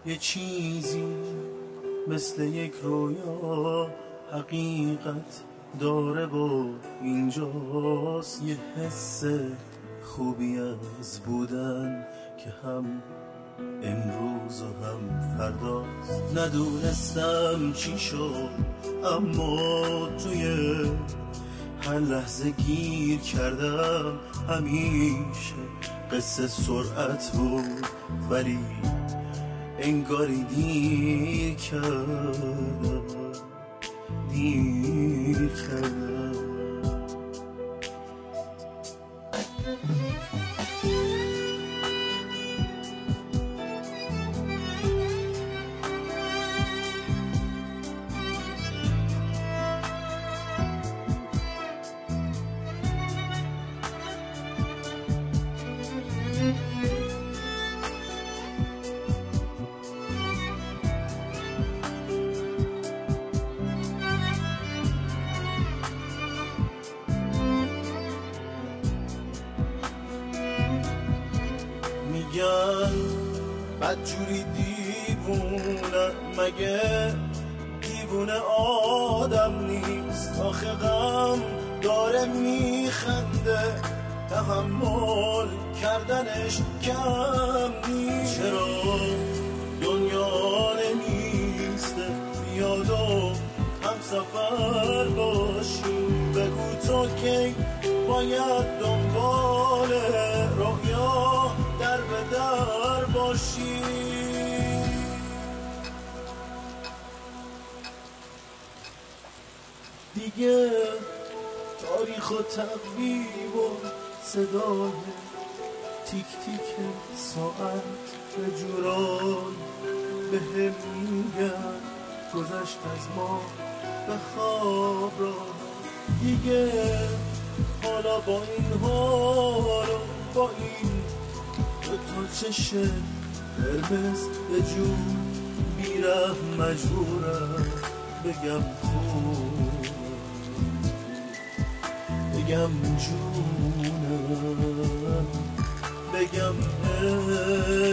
یه چیزی مثل یک رویا حقیقت داره و اینجاست. یه حس خوبی از بودن که هم امروز و هم فرداست. ندونستم چی شد اما توی هر لحظه گیر کردم. همیشه قصه سرعت بود ولی انگاری دیر کردم. میگن بدجوری دیوونه، مگه دیوونه آدم نیست؟ آخه غم داره میخنده، تحمل کردنش کم نیست. چرا دنیا نمیسته بیاد و هم سفر باشیم؟ بگو تو کی باید دنبال رویا در به در باشی؟ دیگه تاریخ و تقویم و صدای تیک تیک ساعت به جوران به هم میگن گذشت از ما به خواب را. دیگه حالا با این حال و با این تو چشم قرمز به جون بیره مجبورم بگم خوب، بگم جونم، بگم